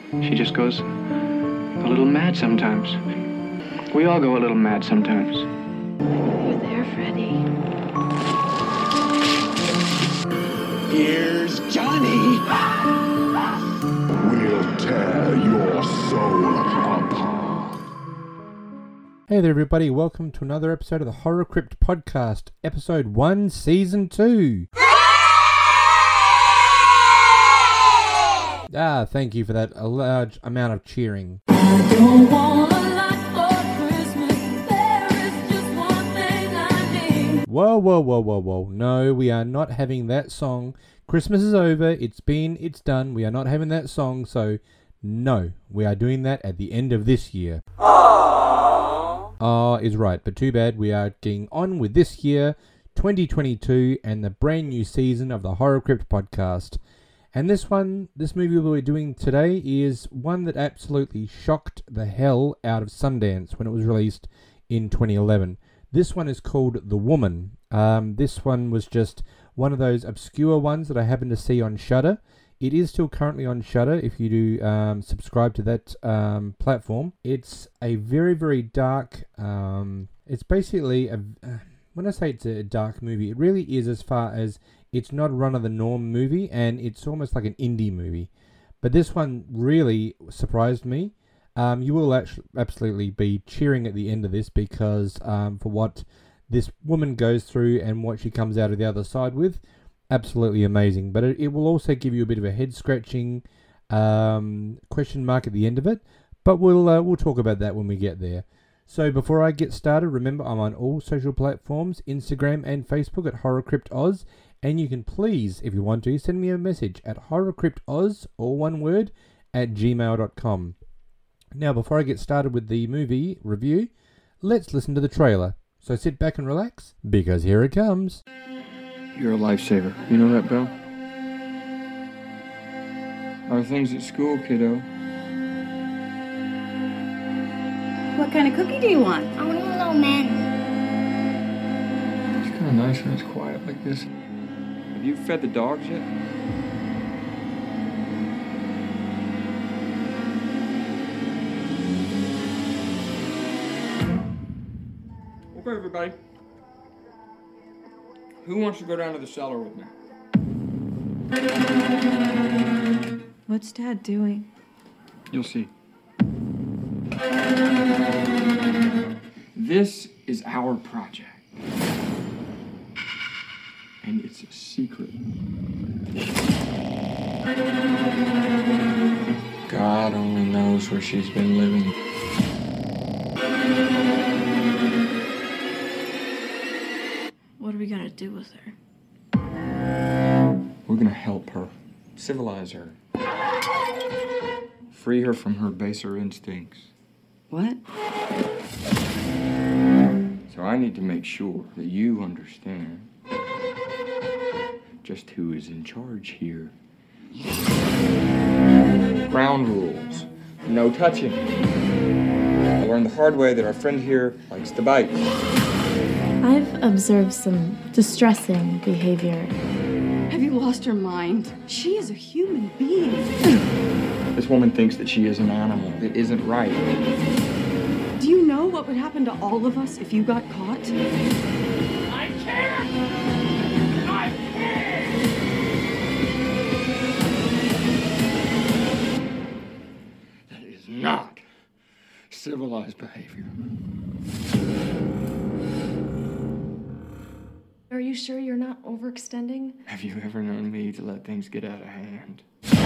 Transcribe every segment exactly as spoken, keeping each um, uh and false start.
She just goes a little mad sometimes. We all go a little mad sometimes. You're there, Freddie. Here's Johnny. We'll tear your soul apart. Hey there, everybody. Welcome to another episode of the Horror Crypt Podcast, Episode one, Season two. Ah, thank you for that a large amount of cheering. I don't want a lot for Christmas. There is just one thing I need. Whoa, whoa, whoa, whoa, whoa. No, we are not having that song. Christmas is over. It's been, it's done. We are not having that song, so no. We are doing that at the end of this year. Aww. Ah, is right, but too bad. We are getting on with this year, twenty twenty-two, and the brand new season of the Horror Crypt Podcast. And this one, this movie we're doing today is one that absolutely shocked the hell out of Sundance when it was released in twenty eleven. This one is called The Woman. Um, this one was just one of those obscure ones that I happened to see on Shudder. It is still currently on Shudder if you do um, subscribe to that um, platform. It's a very, very dark, um, it's basically, a, uh, when I say it's a dark movie, it really is as far as it's not a run-of-the-norm movie, and it's almost like an indie movie. But this one really surprised me. Um, you will actually absolutely be cheering at the end of this because um, for what this woman goes through and what she comes out of the other side with, absolutely amazing. But it, it will also give you a bit of a head-scratching um, question mark at the end of it. But we'll uh, we'll talk about that when we get there. So before I get started, remember I'm on all social platforms, Instagram and Facebook at HorrorCryptOz. And you can please, if you want to, send me a message at horrorcryptoz, all one word, at gmail dot com. Now, before I get started with the movie review, let's listen to the trailer. So sit back and relax, because here it comes. You're a lifesaver. You know that, Bill? How are things at school, kiddo? What kind of cookie do you want? I want a little man. It's kind of nice when it's quiet like this. Have you fed the dogs yet? Okay, everybody. Who wants to go down to the cellar with me? What's Dad doing? You'll see. This is our project. And it's a secret. God only knows where she's been living. What are we gonna do with her? We're gonna help her. Civilize her. Free her from her baser instincts. What? So I need to make sure that you understand just who is in charge here. Ground rules. No touching. I learned the hard way that our friend here likes to bite. I've observed some distressing behavior. Have you lost your mind? She is a human being. This woman thinks that she is an animal. It isn't right. Do you know what would happen to all of us if you got caught? I can't! I can't! That is not civilized behavior. Are you sure you're not overextending? Have you ever known me to let things get out of hand?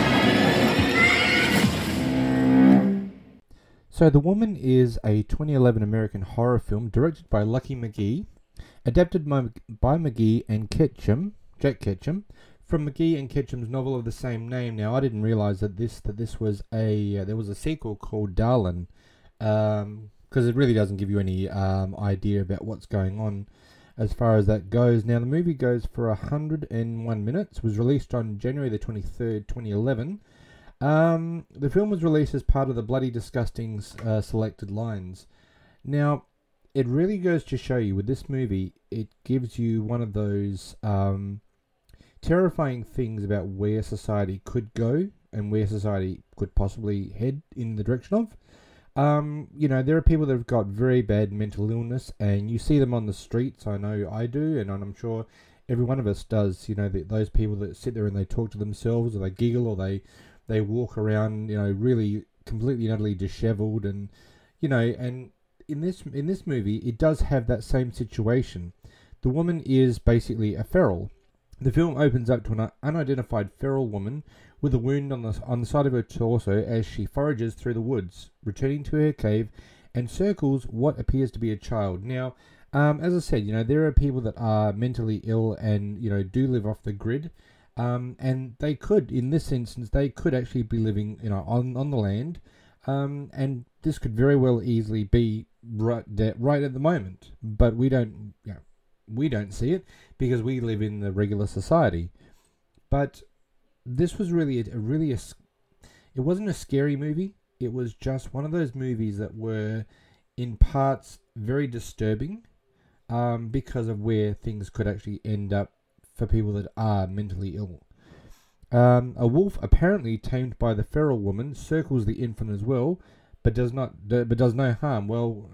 So The Woman is a twenty eleven American horror film directed by Lucky McGee, adapted by, by McGee and Ketchum, Jack Ketchum, from McGee and Ketchum's novel of the same name. Now, I didn't realize that this that this was a uh, there was a sequel called Darlin, um, because it really doesn't give you any um, idea about what's going on as far as that goes. Now, the movie goes for one hundred one minutes. Was released on January the twenty-third, twenty eleven. Um, the film was released as part of the Bloody Disgusting's uh, selected lines. Now, it really goes to show you with this movie, it gives you one of those um, terrifying things about where society could go and where society could possibly head in the direction of. Um, you know, there are people that have got very bad mental illness, and you see them on the streets. I know I do, and I'm sure every one of us does. You know, the, those people that sit there and they talk to themselves, or they giggle, or they they walk around, you know, really completely and utterly disheveled, and you know, and in this in this movie, it does have that same situation. The woman is basically a feral. The film opens up to an unidentified feral woman with a wound on the on the side of her torso as she forages through the woods, returning to her cave and circles what appears to be a child. Now, um, as I said, you know, there are people that are mentally ill and, you know, do live off the grid, um, and they could, in this instance, they could actually be living, you know, on, on the land, um, and this could very well easily be right, de- right at the moment, but we don't, you know, we don't see it because we live in the regular society. But this was really a, a really a, it wasn't a scary movie. It was just one of those movies that were in parts very disturbing, um, because of where things could actually end up for people that are mentally ill. Um, a wolf apparently tamed by the feral woman circles the infant as well, but does not but does no harm. Well,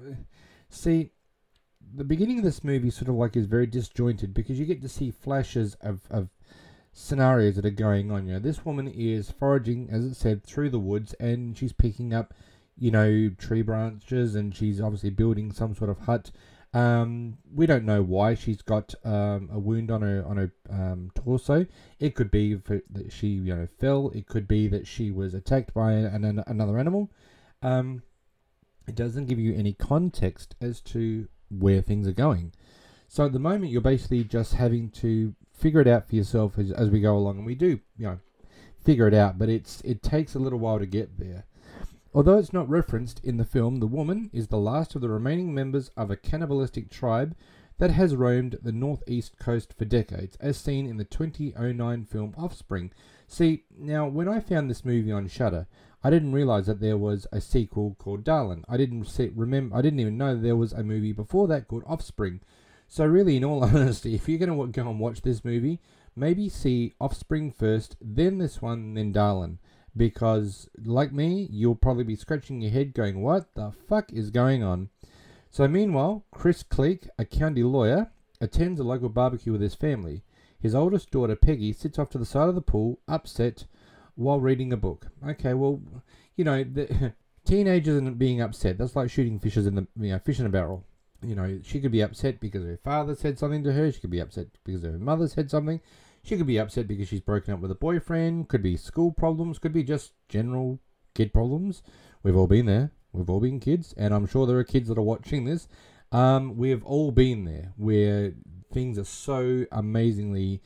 see, the beginning of this movie sort of like is very disjointed because you get to see flashes of, of scenarios that are going on. You know, this woman is foraging, as it said, through the woods, and she's picking up, you know, tree branches, and she's obviously building some sort of hut. Um, we don't know why she's got um, a wound on her on her um, torso. It could be for, that she, you know, fell. It could be that she was attacked by an, an, another animal. Um, it doesn't give you any context as to where things are going. So at the moment, you're basically just having to figure it out for yourself as, as we go along, and we do, you know, figure it out, but it's it takes a little while to get there. Although it's not referenced in the film, the woman is the last of the remaining members of a cannibalistic tribe that has roamed the northeast coast for decades, as seen in the twenty oh nine film Offspring. See, now, when I found this movie on Shudder, I didn't realize that there was a sequel called Darlin. I didn't see, remember. I didn't even know there was a movie before that called Offspring. So really, in all honesty, if you're going to go and watch this movie, maybe see Offspring first, then this one, then Darlin. Because, like me, you'll probably be scratching your head going, what the fuck is going on? So meanwhile, Chris Cleek, a county lawyer, attends a local barbecue with his family. His oldest daughter, Peggy, sits off to the side of the pool, upset, while reading a book. Okay, well, you know, the teenagers and being upset, that's like shooting fishes in the, you know, fish in a barrel. You know, she could be upset because her father said something to her. She could be upset because her mother said something. She could be upset because she's broken up with a boyfriend. Could be school problems. Could be just general kid problems. We've all been there. We've all been kids. And I'm sure there are kids that are watching this. Um, we've all been there where things are so amazingly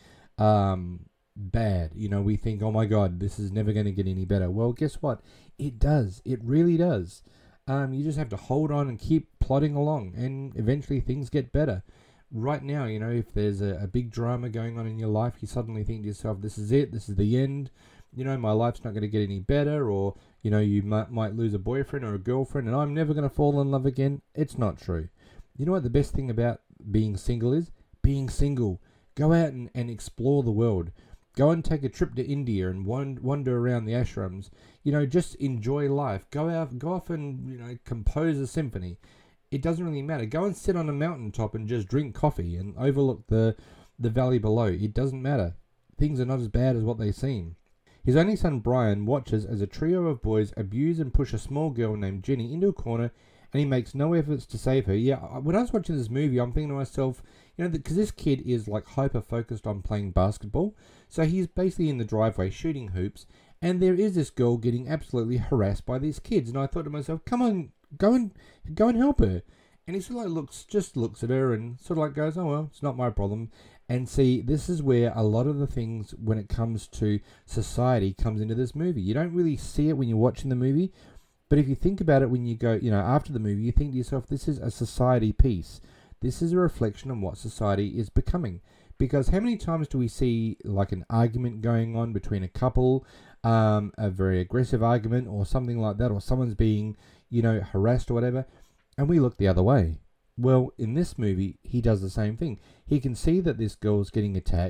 um, bad. You know, we think, oh my God, this is never going to get any better. Well, guess what? It does. It really does. Um, you just have to hold on and keep plodding along. And eventually things get better. Right now, you know, if there's a, a big drama going on in your life, you suddenly think to yourself, this is it, this is the end, you know, my life's not going to get any better, or, you know, you might, might lose a boyfriend or a girlfriend, and I'm never going to fall in love again. It's not true. You know what the best thing about being single is? Being single. Go out and, and explore the world. Go and take a trip to India and wander around the ashrams. You know, just enjoy life. Go out, go off and, you know, compose a symphony. It doesn't really matter. Go and sit on a mountaintop and just drink coffee and overlook the, the valley below. It doesn't matter. Things are not as bad as what they seem. His only son Brian watches as a trio of boys abuse and push a small girl named Jenny into a corner, and he makes no efforts to save her. Yeah, when I was watching this movie, I'm thinking to myself, you know, because this kid is like hyper-focused on playing basketball, so he's basically in the driveway shooting hoops, and there is this girl getting absolutely harassed by these kids, and I thought to myself, come on, Go and go and help her. And he sort of like looks, just looks at her and sort of like goes, oh well, it's not my problem. And see, this is where a lot of the things when it comes to society comes into this movie. You don't really see it when you're watching the movie, but if you think about it when you go, you know, after the movie, you think to yourself, this is a society piece. This is a reflection on what society is becoming. Because how many times do we see like an argument going on between a couple, um, a very aggressive argument or something like that, or someone's being, you know, harassed or whatever, and we look the other way? Well, in this movie, he does the same thing. He can see that this girl's getting attacked.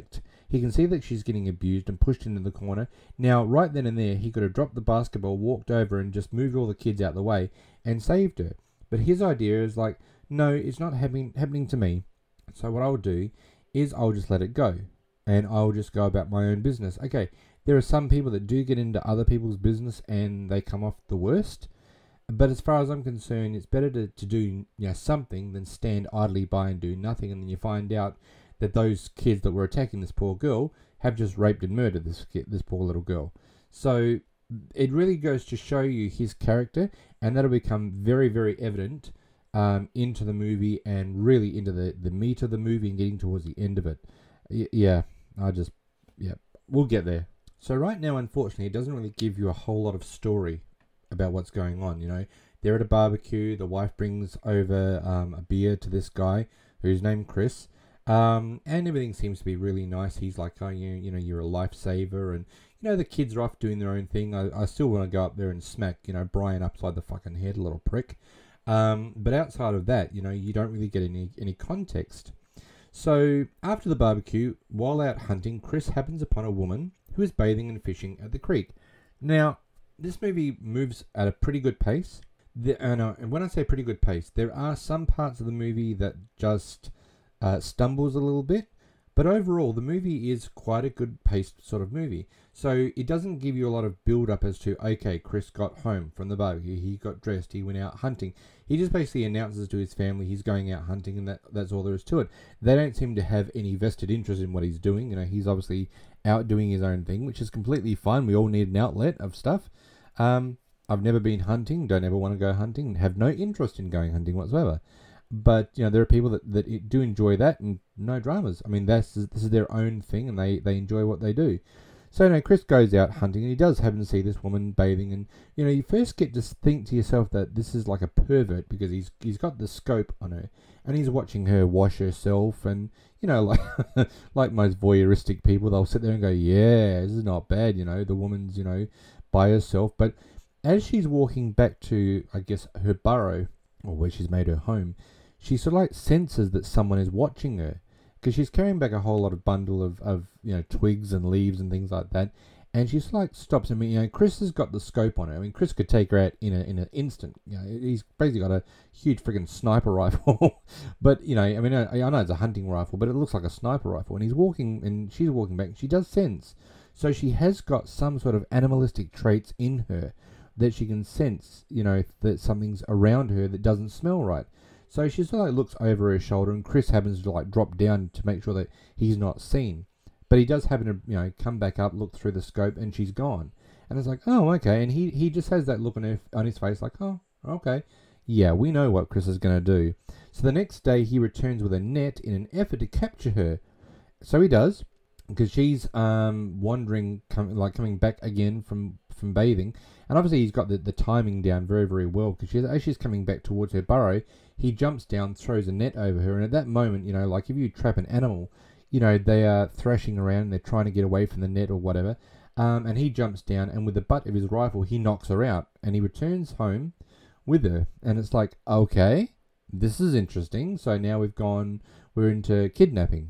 He can see that she's getting abused and pushed into the corner. Now, right then and there, he could have dropped the basketball, walked over and just moved all the kids out of the way and saved her. But his idea is like, no, it's not happening happening to me. So what I'll do is I'll just let it go. And I'll just go about my own business. Okay, there are some people that do get into other people's business and they come off the worst. But as far as I'm concerned, it's better to, to do you know, something than stand idly by and do nothing. And then you find out that those kids that were attacking this poor girl have just raped and murdered this kid, this poor little girl. So it really goes to show you his character, and that'll become very, very evident um, into the movie and really into the, the meat of the movie and getting towards the end of it. Y- yeah, I just, yeah, we'll get there. So right now, unfortunately, it doesn't really give you a whole lot of story about what's going on. You know, they're at a barbecue. The wife brings over um, a beer to this guy who's named Chris. Um, and everything seems to be really nice. He's like, oh, you, you know, you're a lifesaver. And, you know, the kids are off doing their own thing. I, I still want to go up there and smack, you know, Brian upside the fucking head, little prick. Um, but outside of that, you know, you don't really get any, any context. So after the barbecue, while out hunting, Chris happens upon a woman who is bathing and fishing at the creek. Now, this movie moves at a pretty good pace. The, and, uh, and when I say pretty good pace, there are some parts of the movie that just uh, stumbles a little bit. But overall, the movie is quite a good paced sort of movie. So it doesn't give you a lot of build up as to, okay, Chris got home from the barbecue, he got dressed, he went out hunting. He just basically announces to his family he's going out hunting, and that, that's all there is to it. They don't seem to have any vested interest in what he's doing. You know, he's obviously out doing his own thing, which is completely fine. We all need an outlet of stuff. Um, I've never been hunting, don't ever want to go hunting, have no interest in going hunting whatsoever. But, you know, there are people that, that do enjoy that, and no dramas. I mean, that's, this is their own thing, and they, they enjoy what they do. So, you know, Chris goes out hunting, and he does happen to see this woman bathing, and, you know, you first get to think to yourself that this is like a pervert, because he's he's got the scope on her, and he's watching her wash herself, and, you know, like like most voyeuristic people, they'll sit there and go, yeah, this is not bad, you know, the woman's, you know, by herself. But as she's walking back to, I guess, her burrow, or where she's made her home, she sort of like senses that someone is watching her, because she's carrying back a whole lot of bundle of, of, you know, twigs and leaves and things like that. And she's like stops. I mean, you know, Chris has got the scope on her. I mean, Chris could take her out in a in an instant. You know, he's basically got a huge freaking sniper rifle. But, you know, I mean, I, I know it's a hunting rifle, but it looks like a sniper rifle. And he's walking, and she's walking back. She does sense. So she has got some sort of animalistic traits in her that she can sense, you know, that something's around her that doesn't smell right. So she sort of like looks over her shoulder, and Chris happens to like drop down to make sure that he's not seen. But he does happen to, you know, come back up, look through the scope, and she's gone. And it's like, oh, okay. And he, he just has that look on, her, on his face like, oh, okay. Yeah, we know what Chris is going to do. So the next day he returns with a net in an effort to capture her. So he does, because she's um wandering, com- like coming back again from, from bathing. And obviously he's got the, the timing down very, very well, because she's, as she's coming back towards her burrow, he jumps down, throws a net over her. And at that moment, you know, like if you trap an animal, you know, they are thrashing around, they're trying to get away from the net or whatever. Um, and he jumps down, and with the butt of his rifle, he knocks her out. And he returns home with her. And it's like, okay, this is interesting. So now we've gone, we're into kidnapping.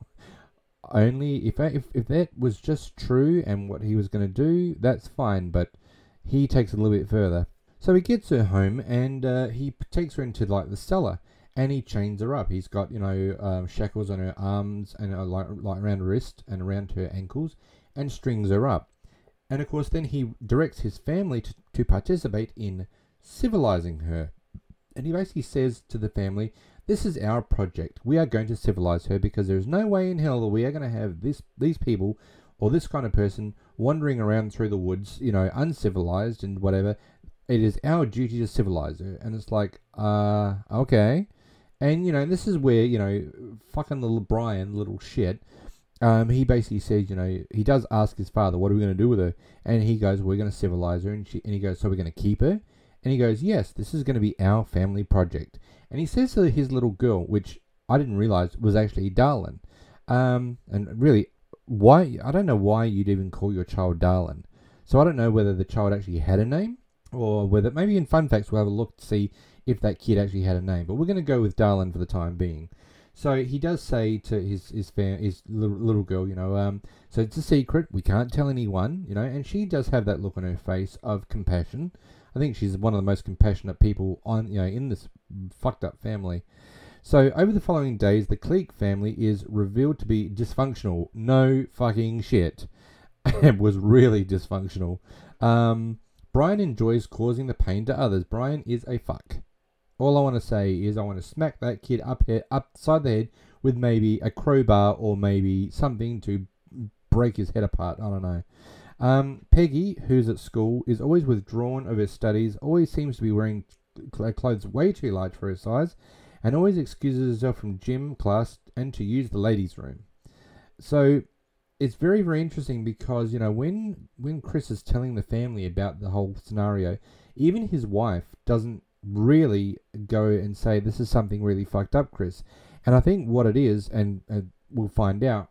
Only if, if, if that was just true and what he was going to do, that's fine. But he takes it a little bit further. So he gets her home, and uh, he takes her into like the cellar. And he chains her up. He's got, you know, um, shackles on her arms and uh, like, like around her wrist and around her ankles, and strings her up. And of course, then he directs his family to, to participate in civilizing her. And he basically says to the family, this is our project. We are going to civilize her, because there's no way in hell that we are going to have this these people or this kind of person wandering around through the woods, you know, uncivilized and whatever. It is our duty to civilize her. And it's like, uh, okay. And, you know, this is where, you know, fucking little Brian, little shit, um, he basically says, you know, he does ask his father, what are we going to do with her? And he goes, we're going to civilize her. And, she, and he goes, so we're going to keep her? And he goes, yes, this is going to be our family project. And he says to his little girl, which I didn't realize was actually Darlin. Um, and really, why, I don't know why you'd even call your child Darlin. So I don't know whether the child actually had a name, or whether, maybe in Fun Facts we'll have a look to see if that kid actually had a name. But we're going to go with Darlin for the time being. So he does say to his his fam- his little, little girl, you know, um, so it's a secret. We can't tell anyone, you know. And she does have that look on her face of compassion. I think she's one of the most compassionate people on, you know, in this fucked up family. So over the following days, the Cleek family is revealed to be dysfunctional. No fucking shit. It was really dysfunctional. Um, Brian enjoys causing the pain to others. Brian is a fuck. All I want to say is I want to smack that kid up here, upside the head with maybe a crowbar or maybe something to break his head apart. I don't know. Um, Peggy, who's at school, is always withdrawn of her studies, always seems to be wearing cl- clothes way too large for her size, and always excuses herself from gym class and to use the ladies' room. So it's very, very interesting because, you know, when when Chris is telling the family about the whole scenario, even his wife doesn't really go and say, this is something really fucked up, Chris. And I think what it is, and uh, we'll find out,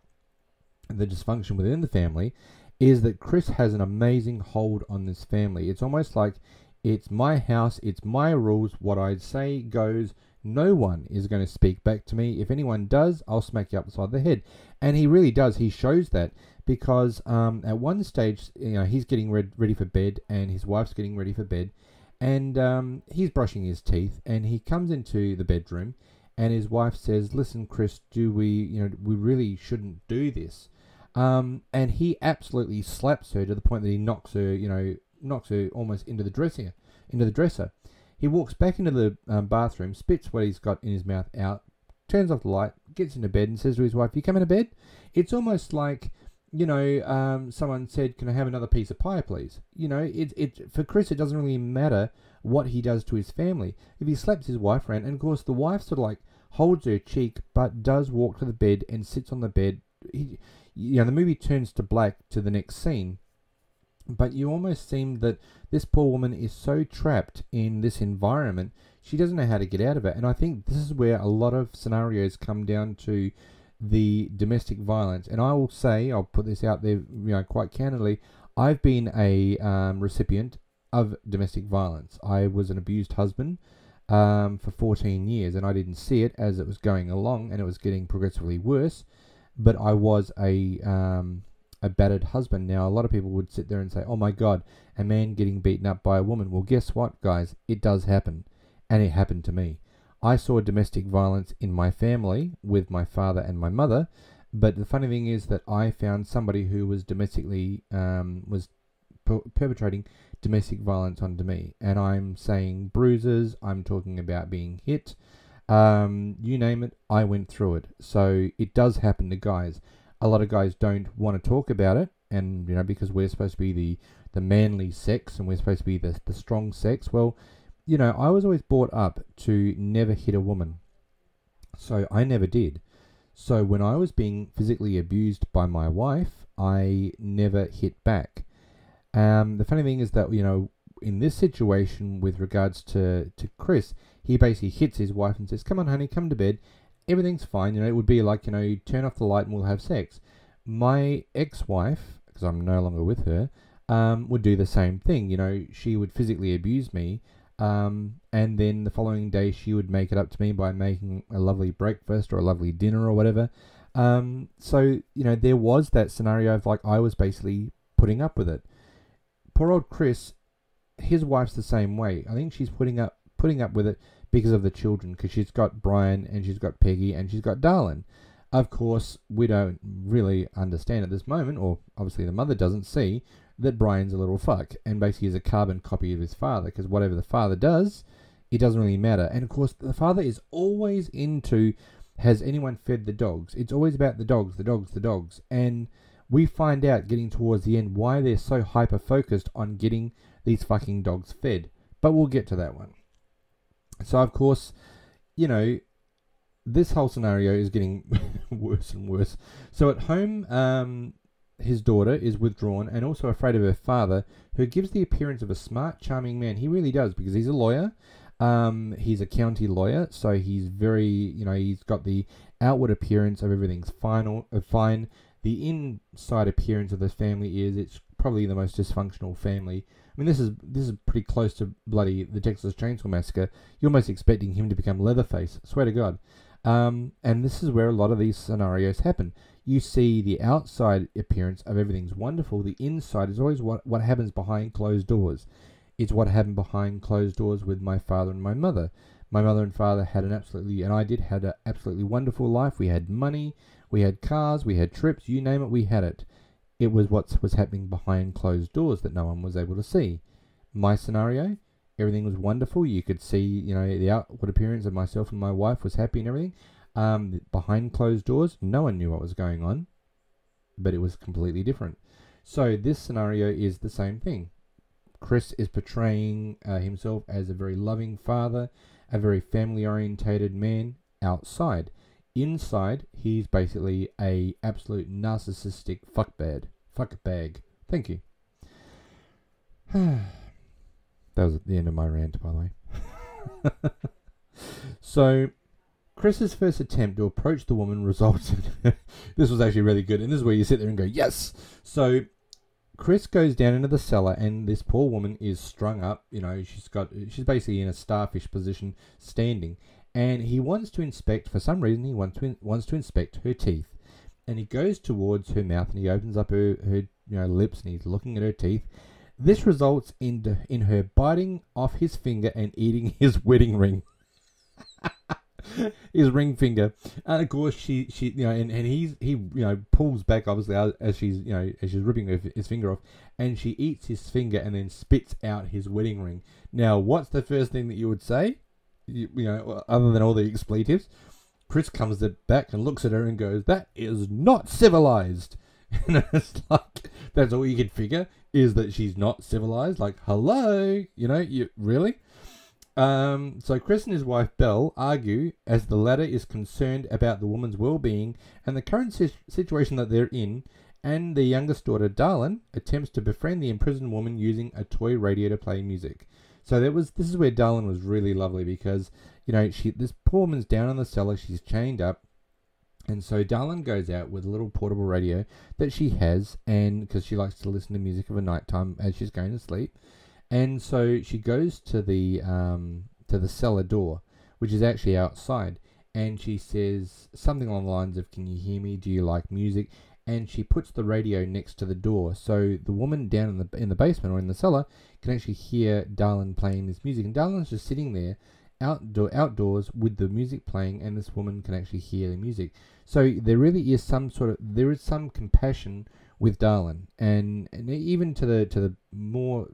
the dysfunction within the family, is that Chris has an amazing hold on this family. It's almost like it's my house, it's my rules, what I say goes. No one is going to speak back to me. If anyone does, I'll smack you upside the head. And he really does. He shows that because um, at one stage, you know, he's getting re- ready for bed and his wife's getting ready for bed. And um, he's brushing his teeth, and he comes into the bedroom, and his wife says, "Listen, Chris, do we, you know, we really shouldn't do this." Um, and he absolutely slaps her to the point that he knocks her, you know, knocks her almost into the dresser, into the dresser. He walks back into the um, bathroom, spits what he's got in his mouth out, turns off the light, gets into bed, and says to his wife, "You come into bed?" It's almost like, you know, um, someone said, "Can I have another piece of pie, please?" You know, it, it for Chris, it doesn't really matter what he does to his family. If he slaps his wife around, and of course the wife sort of like holds her cheek, but does walk to the bed and sits on the bed. He, you know, the movie turns to black to the next scene, but you almost seem that this poor woman is so trapped in this environment, she doesn't know how to get out of it. And I think this is where a lot of scenarios come down to the domestic violence. And I will say, I'll put this out there, you know, quite candidly, I've been a um, recipient of domestic violence. I was an abused husband um, for fourteen years, and I didn't see it as it was going along, and it was getting progressively worse. But I was a um, a battered husband. Now, a lot of people would sit there and say, "Oh my God, a man getting beaten up by a woman." Well, guess what, guys? It does happen, and it happened to me. I saw domestic violence in my family with my father and my mother, but the funny thing is that I found somebody who was domestically, um, was per- perpetrating domestic violence onto me. And I'm saying bruises, I'm talking about being hit, um, you name it, I went through it. So it does happen to guys. A lot of guys don't want to talk about it, and, you know, because we're supposed to be the, the manly sex, and we're supposed to be the, the strong sex. Well, you know, I was always brought up to never hit a woman. So I never did. So when I was being physically abused by my wife, I never hit back. Um, the funny thing is that, you know, in this situation with regards to, to Chris, he basically hits his wife and says, "Come on, honey, come to bed. Everything's fine." You know, it would be like, you know, you turn off the light and we'll have sex. My ex-wife, because I'm no longer with her, um, would do the same thing. You know, she would physically abuse me. Um, and then the following day she would make it up to me by making a lovely breakfast or a lovely dinner or whatever. Um, so, you know, there was that scenario of like I was basically putting up with it. Poor old Chris, his wife's the same way. I think she's putting up putting up with it because of the children, because she's got Brian and she's got Peggy and she's got Darlin. Of course, we don't really understand at this moment, or obviously the mother doesn't see, that Brian's a little fuck and basically is a carbon copy of his father, because whatever the father does, it doesn't really matter. And of course, the father is always into, has anyone fed the dogs? It's always about the dogs, the dogs, the dogs. And we find out getting towards the end why they're so hyper-focused on getting these fucking dogs fed. But we'll get to that one. So, of course, you know, this whole scenario is getting worse and worse. So at home, um... his daughter is withdrawn and also afraid of her father, who gives the appearance of a smart, charming man. He really does, because he's a lawyer. Um, he's a county lawyer, so he's very, you know, he's got the outward appearance of everything's fine. Uh, fine. The inside appearance of this family is it's probably the most dysfunctional family. I mean, this is this is pretty close to bloody the Texas Chainsaw Massacre. You're almost expecting him to become Leatherface. Swear to God. Um, and this is where a lot of these scenarios happen. You see the outside appearance of everything's wonderful. The inside is always what, what happens behind closed doors. It's what happened behind closed doors with my father and my mother. My mother and father had an absolutely, and I did, had an absolutely wonderful life. We had money, we had cars, we had trips, you name it, we had it. It was what was happening behind closed doors that no one was able to see. My scenario, everything was wonderful. You could see, you know, the outward appearance of myself and my wife was happy and everything. Um, behind closed doors, no one knew what was going on, but it was completely different. So this scenario is the same thing. Chris is portraying uh, himself as a very loving father, a very family-orientated man outside. Inside, he's basically a absolute narcissistic fuckbag. Fuckbag. Thank you. That was the end of my rant, by the way. So, Chris's first attempt to approach the woman results in... This was actually really good, and this is where you sit there and go, yes! So, Chris goes down into the cellar, and this poor woman is strung up. You know, she's got... She's basically in a starfish position, standing. And he wants to inspect, for some reason, he wants to, wants to inspect her teeth. And he goes towards her mouth, and he opens up her, her you know, lips, and he's looking at her teeth. This results in, in her biting off his finger and eating his wedding ring. His ring finger. And of course she, she you know, and, and he's he you know pulls back obviously as she's you know as she's ripping her, his finger off, and she eats his finger and then spits out his wedding ring. Now, what's the first thing that you would say? You, you know, other than all the expletives, Chris comes back and looks at her and goes, "That is not civilized." And it's like, that's all you can figure, is that she's not civilized. Like, hello, you know, you really. Um, so Chris and his wife Belle argue as the latter is concerned about the woman's well-being and the current si- situation that they're in, and the youngest daughter Darlin attempts to befriend the imprisoned woman using a toy radio to play music. So that was this is where Darlin was really lovely, because you know she this poor woman's down in the cellar, she's chained up, and so Darlin goes out with a little portable radio that she has, and because she likes to listen to music of a night time as she's going to sleep. And so she goes to the um, to the cellar door, which is actually outside, and she says something along the lines of, "Can you hear me? Do you like music?" And she puts the radio next to the door, so the woman down in the in the basement or in the cellar can actually hear Darlin playing this music. And Darlin's just sitting there, outdoor outdoors with the music playing, and this woman can actually hear the music. So there really is some sort of there is some compassion with Darlin, and and even to the to the more.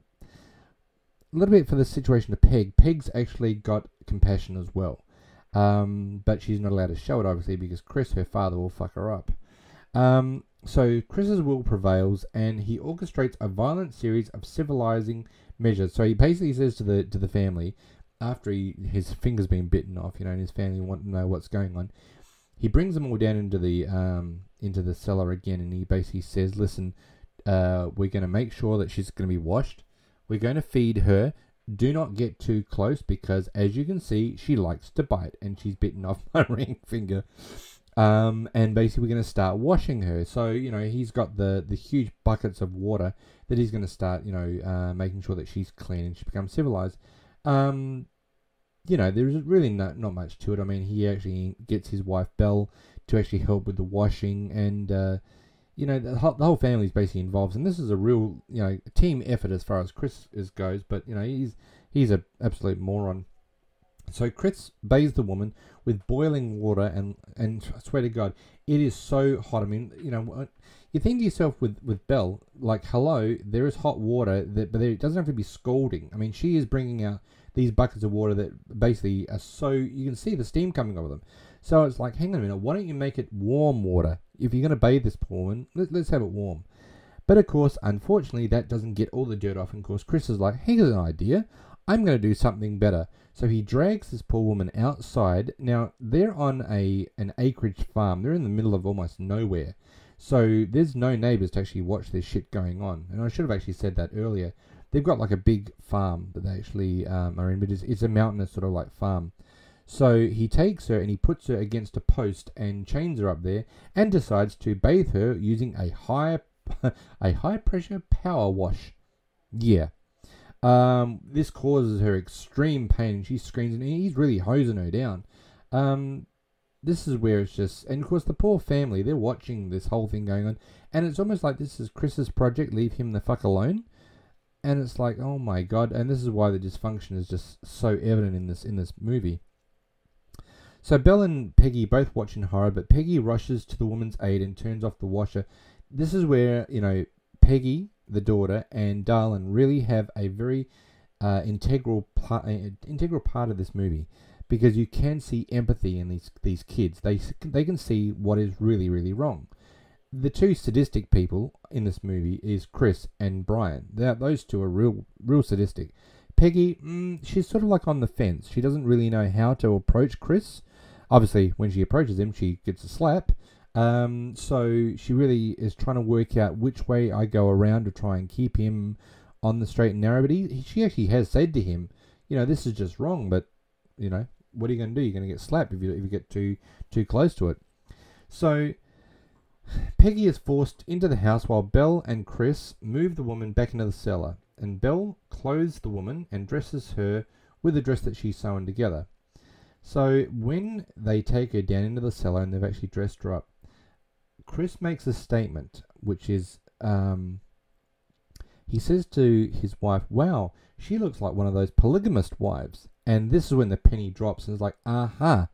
A little bit for the situation of Peg. Peg's actually got compassion as well. Um, but she's not allowed to show it, obviously, because Chris, her father, will fuck her up. Um, so Chris's will prevails, and he orchestrates a violent series of civilizing measures. So he basically says to the to the family, after he, his finger's been bitten off, you know, and his family want to know what's going on, he brings them all down into the um, into the cellar again, and he basically says, listen, uh, we're going to make sure that she's going to be washed. We're going to feed her. Do not get too close, because as you can see, she likes to bite, and she's bitten off my ring finger. Um, and basically we're going to start washing her. So, you know, he's got the, the huge buckets of water that he's going to start, you know, uh, making sure that she's clean and she becomes civilized. Um, you know, there's really not, not much to it. I mean, he actually gets his wife Belle to actually help with the washing, and, uh, you know, the whole, the whole family is basically involved, and this is a real, you know, team effort as far as Chris is goes. But you know, he's he's a absolute moron. So Chris bathes the woman with boiling water, and and I swear to God, it is so hot. I mean, you know, you think to yourself with with Belle, like, hello, there is hot water, that, but there, it doesn't have to be scalding. I mean, she is bringing out these buckets of water that basically are so you can see the steam coming over them. So it's like, hang on a minute, why don't you make it warm water? If you're going to bathe this poor woman, let, let's have it warm. But of course, unfortunately, that doesn't get all the dirt off. And of course, Chris is like, here's an idea. I'm going to do something better. So he drags this poor woman outside. Now, they're on a an acreage farm. They're in the middle of almost nowhere. So there's no neighbors to actually watch this shit going on. And I should have actually said that earlier. They've got like a big farm that they actually um, are in, but it's, it's a mountainous sort of like farm. So he takes her and he puts her against a post and chains her up there, and decides to bathe her using a high a high pressure power wash. Yeah. Um, this causes her extreme pain, and she screams, and he's really hosing her down. Um, this is where it's just, and of course the poor family, they're watching this whole thing going on, and it's almost like this is Chris's project, leave him the fuck alone. And it's like, oh my god, and this is why the dysfunction is just so evident in this in this movie. So Belle and Peggy both watch in horror, but Peggy rushes to the woman's aid and turns off the washer. This is where, you know, Peggy, the daughter, and Darlin really have a very uh, integral part, uh, integral part of this movie, because you can see empathy in these these kids. They they can see what is really really wrong. The two sadistic people in this movie is Chris and Brian. They're, those two are real real sadistic. Peggy, mm, she's sort of like on the fence. She doesn't really know how to approach Chris. Obviously, when she approaches him, she gets a slap. Um, so she really is trying to work out which way I go around to try and keep him on the straight and narrow. But he, she actually has said to him, you know, this is just wrong. But you know, what are you going to do? You're going to get slapped if you if you get too too close to it. So Peggy is forced into the house while Belle and Chris move the woman back into the cellar, and Belle clothes the woman and dresses her with the dress that she's sewn together. So when they take her down into the cellar and they've actually dressed her up, Chris makes a statement, which is, um, he says to his wife, wow, she looks like one of those polygamist wives. And this is when the penny drops and it's like, aha.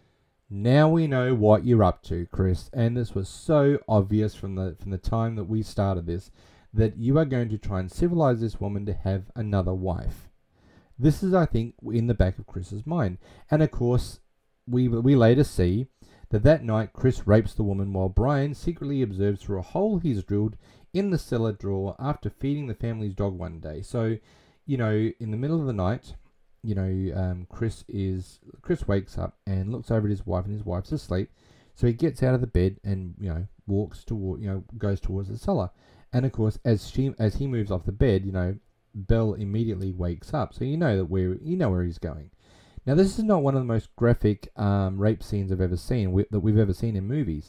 Now we know what you're up to, Chris, and this was so obvious from the from the time that we started this, that you are going to try and civilize this woman to have another wife. This is, I think, in the back of Chris's mind. And of course, we we later see that that night Chris rapes the woman while Brian secretly observes through a hole he's drilled in the cellar drawer after feeding the family's dog one day. So, you know, in the middle of the night, you know, um, Chris is Chris wakes up and looks over at his wife, and his wife's asleep. So he gets out of the bed and, you know, walks toward, you know, goes towards the cellar. And of course, as she as he moves off the bed, you know, Belle immediately wakes up. So you know that where you know where he's going. Now, this is not one of the most graphic um, rape scenes I've ever seen we, that we've ever seen in movies.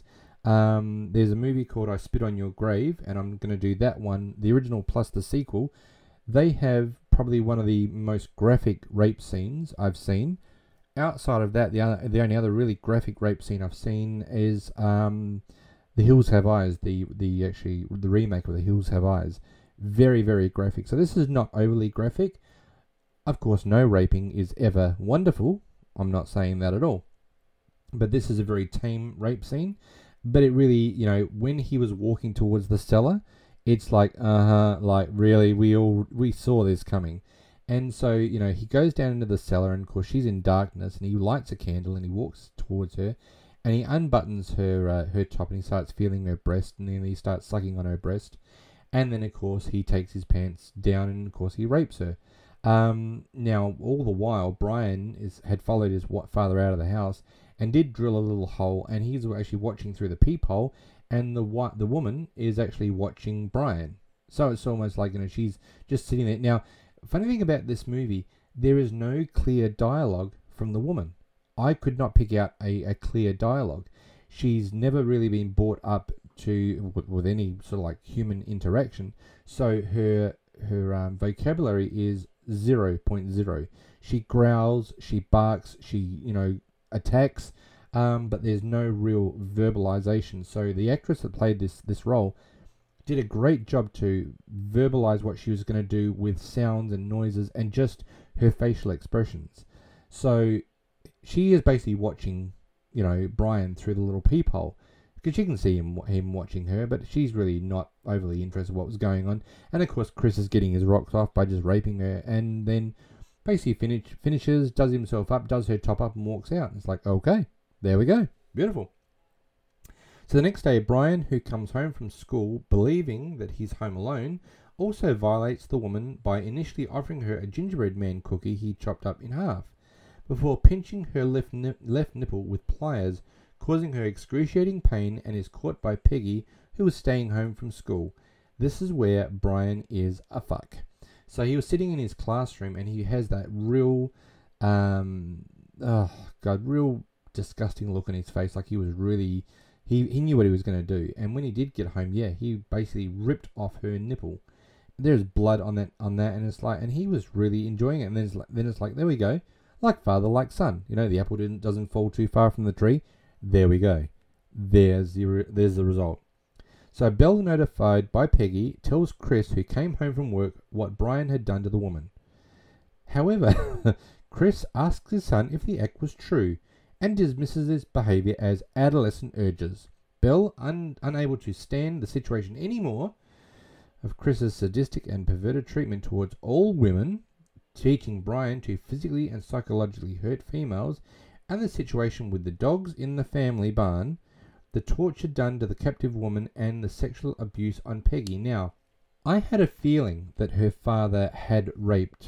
Um, there's a movie called I Spit on Your Grave, and I'm going to do that one, the original plus the sequel. They have probably one of the most graphic rape scenes I've seen. Outside of that, the other, the only other really graphic rape scene I've seen is um, The Hills Have Eyes, the the actually the remake of The Hills Have Eyes. Very, very graphic. So this is not overly graphic. Of course, no raping is ever wonderful. I'm not saying that at all. But this is a very tame rape scene. But it really, you know, when he was walking towards the cellar, it's like, uh-huh, like, really, we all, we saw this coming. And so, you know, he goes down into the cellar, and of course she's in darkness, and he lights a candle, and he walks towards her, and he unbuttons her uh, her top, and he starts feeling her breast, and then he starts sucking on her breast. And then, of course, he takes his pants down, and of course he rapes her. Um, now, all the while, Brian is had followed his father out of the house, and did drill a little hole, and he's actually watching through the peephole, and the the woman is actually watching Brian. So it's almost like, you know, she's just sitting there. Now, funny thing about this movie, there is no clear dialogue from the woman. I could not pick out a, a clear dialogue. She's never really been brought up to with, with any sort of like human interaction. So her her um, vocabulary is zero point zero. She growls, she barks, she, you know, attacks, um, but there's no real verbalization. So the actress that played this this role did a great job to verbalize what she was going to do with sounds and noises and just her facial expressions. So she is basically watching, you know, Brian through the little peephole, because you can see him him watching her, but she's really not overly interested in what was going on. And of course, Chris is getting his rocks off by just raping her, and then basically finish, finishes, does himself up, does her top up, and walks out. It's like, okay, there we go, beautiful. So the next day, Brian, who comes home from school believing that he's home alone, also violates the woman by initially offering her a gingerbread man cookie he chopped up in half, before pinching her left, nip- left nipple with pliers, causing her excruciating pain, and is caught by Peggy, who was staying home from school. This is where Brian is a fuck. So he was sitting in his classroom, and he has that real, um, oh God, real disgusting look on his face, like he was really... He he knew what he was going to do, and when he did get home, yeah, he basically ripped off her nipple. There's blood on that on that, and it's like, and he was really enjoying it. And then it's like, then it's like, there we go, like father, like son. You know, the apple didn't doesn't fall too far from the tree. There we go. There's the, re- there's the result. So Belle, notified by Peggy, tells Chris, who came home from work, what Brian had done to the woman. However, Chris asks his son if the act was true and dismisses his behaviour as adolescent urges. Belle, un- unable to stand the situation anymore of Chris's sadistic and perverted treatment towards all women, teaching Brian to physically and psychologically hurt females, and the situation with the dogs in the family barn, the torture done to the captive woman, and the sexual abuse on Peggy. Now, I had a feeling that her father had raped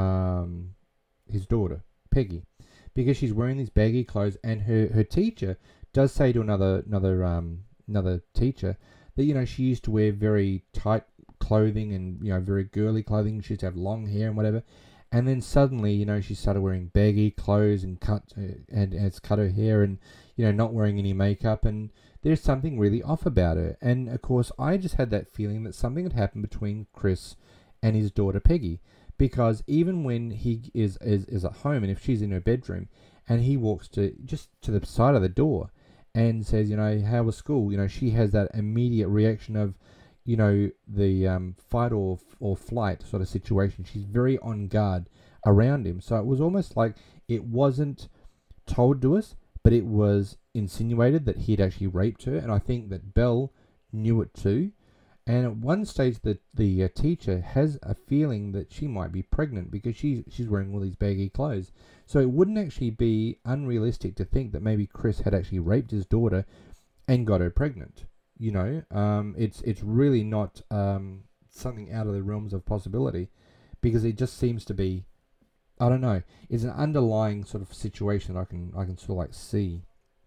um, his daughter, Peggy, because she's wearing these baggy clothes, and her, her teacher does say to another another um another teacher that, you know, she used to wear very tight clothing and, you know, very girly clothing. She used to have long hair and whatever. And then suddenly, you know, she started wearing baggy clothes and cut uh, and has cut her hair and, you know, not wearing any makeup. And there's something really off about her. And of course, I just had that feeling that something had happened between Chris and his daughter Peggy, because even when he is is, is at home, and if she's in her bedroom, and he walks to just to the side of the door and says, you know, how was school? You know, she has that immediate reaction of, you know, the um, fight or or flight sort of situation. She's very on guard around him. So it was almost like it wasn't told to us, but it was insinuated that he had actually raped her. And I think that Belle knew it too. And at one stage, the the uh, teacher has a feeling that she might be pregnant because she's she's wearing all these baggy clothes. So it wouldn't actually be unrealistic to think that maybe Chris had actually raped his daughter and got her pregnant. You know, um, it's it's really not um, something out of the realms of possibility, because it just seems to be, I don't know, it's an underlying sort of situation that I can I can sort of like see,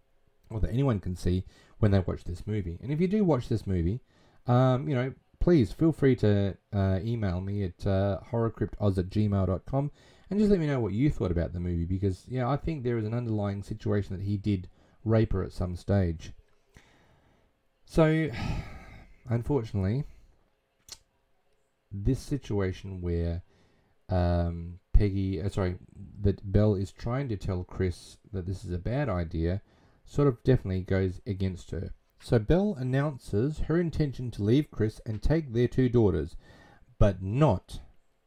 or that anyone can see when they watch this movie. And if you do watch this movie, um, you know, please feel free to uh, email me at uh, horrorcryptoz at gmail dot com and just let me know what you thought about the movie, because, yeah, I think there is an underlying situation that he did rape her at some stage. So, unfortunately, this situation where um, Peggy, uh, sorry, that Belle is trying to tell Chris that this is a bad idea, sort of definitely goes against her. So Belle announces her intention to leave Chris and take their two daughters, but not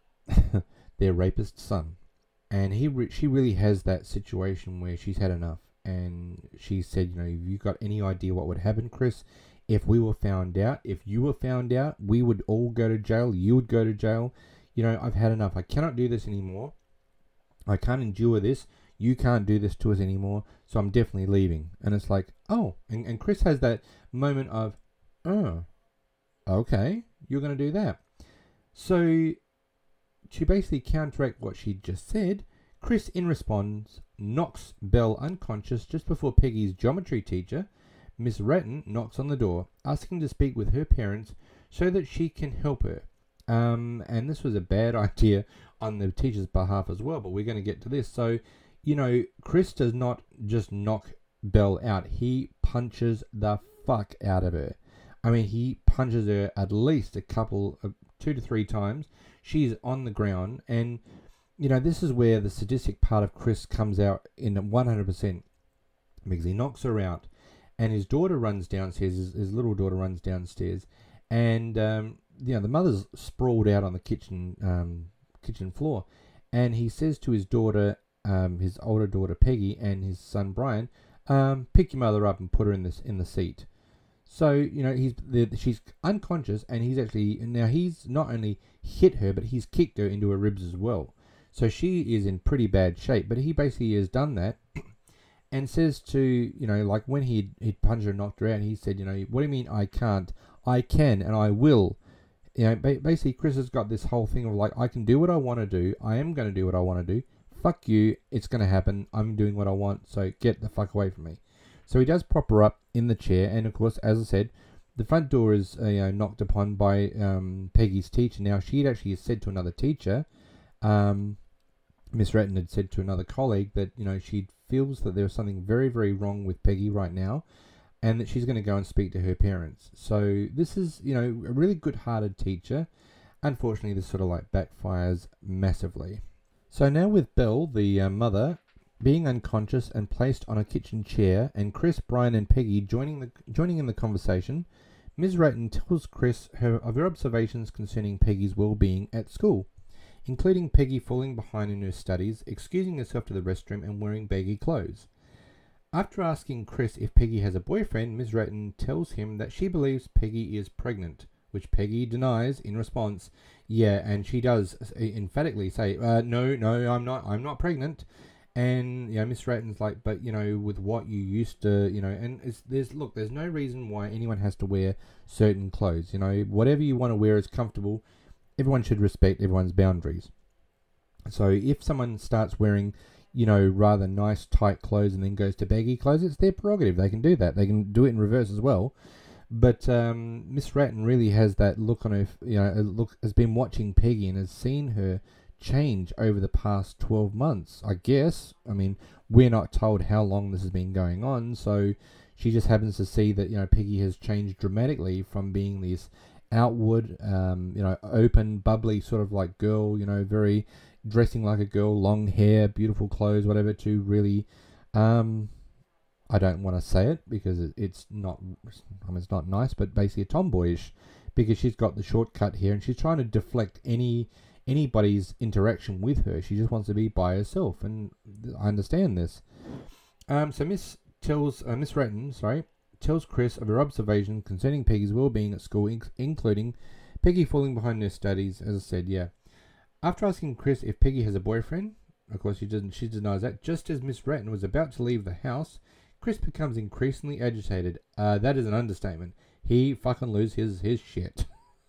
their rapist son. And he, re- she really has that situation where she's had enough, and she said, you know, have you got any idea what would happen, Chris? If we were found out, if you were found out, we would all go to jail. You would go to jail. You know, I've had enough. I cannot do this anymore. I can't endure this. You can't do this to us anymore. So I'm definitely leaving. And it's like, oh. And, and Chris has that moment of, oh, okay, you're going to do that. So to basically counteract what she just said, Chris, in response, knocks Belle unconscious just before Peggy's geometry teacher, Miss Ratton, knocks on the door, asking to speak with her parents so that she can help her. Um, and this was a bad idea on the teacher's behalf as well, but we're going to get to this. So, you know, Chris does not just knock Belle out. He punches the fuck out of her. I mean, he punches her at least a couple of, two to three times. She's on the ground, and, you know, this is where the sadistic part of Chris comes out in one hundred percent, because he knocks her out. And his daughter runs downstairs, his, his little daughter runs downstairs, and, um, you know, the mother's sprawled out on the kitchen um, kitchen floor, and he says to his daughter, um, his older daughter Peggy, and his son Brian, um, pick your mother up and put her in this in the seat. So, you know, he's the, she's unconscious, and he's actually, now he's not only hit her, but he's kicked her into her ribs as well. So she is in pretty bad shape, but he basically has done that. And says to, you know, like when he'd, he'd punched her and knocked her out, he said, you know, what do you mean I can't? I can and I will. You know, ba- basically Chris has got this whole thing of like, I can do what I want to do. I am going to do what I want to do. Fuck you. It's going to happen. I'm doing what I want. So get the fuck away from me. So he does prop her up in the chair. And of course, as I said, the front door is uh, you know, knocked upon by um, Peggy's teacher. Now, she'd actually said to another teacher, um, Miss Ratton had said to another colleague that, you know, she feels that there's something very, very wrong with Peggy right now, and that she's going to go and speak to her parents. So this is, you know, a really good-hearted teacher. Unfortunately, this sort of like backfires massively. So now with Belle, the uh, mother, being unconscious and placed on a kitchen chair, and Chris, Brian, and Peggy joining the joining in the conversation. Miz Ratton tells Chris her of her observations concerning Peggy's well-being at school, including Peggy falling behind in her studies, excusing herself to the restroom, and wearing baggy clothes. After asking Chris if Peggy has a boyfriend, Miz Ratton tells him that she believes Peggy is pregnant, which Peggy denies in response. Yeah, and she does emphatically say, uh, no, no, I'm not, I'm not pregnant. And, you know, Miss Ratton's like, but, you know, with what you used to, you know, and it's, there's, look, there's no reason why anyone has to wear certain clothes. You know, whatever you want to wear is comfortable. Everyone should respect everyone's boundaries. So if someone starts wearing, you know, rather nice, tight clothes and then goes to baggy clothes, it's their prerogative. They can do that. They can do it in reverse as well. But um, Miss Ratton really has that look on her, you know, look, has been watching Peggy and has seen her change over the past twelve months, I guess. I mean, we're not told how long this has been going on, so she just happens to see that, you know, Peggy has changed dramatically from being this outward, um, you know, open, bubbly sort of like girl, you know, very dressing like a girl, long hair, beautiful clothes, whatever, to really, um, I don't want to say it because it, it's not, I mean, it's not nice, but basically tomboyish, because she's got the shortcut here and she's trying to deflect any anybody's interaction with her. She just wants to be by herself, and I understand this. Um, so Miss tells uh, Miss Ratton, sorry, tells Chris of her observations concerning Peggy's well-being at school, inc- including Peggy falling behind her studies. As I said, yeah. After asking Chris if Peggy has a boyfriend, of course she doesn't. She denies that. Just as Miss Ratton was about to leave the house, Chris becomes increasingly agitated. Uh, that is an understatement. He fucking loses his his shit.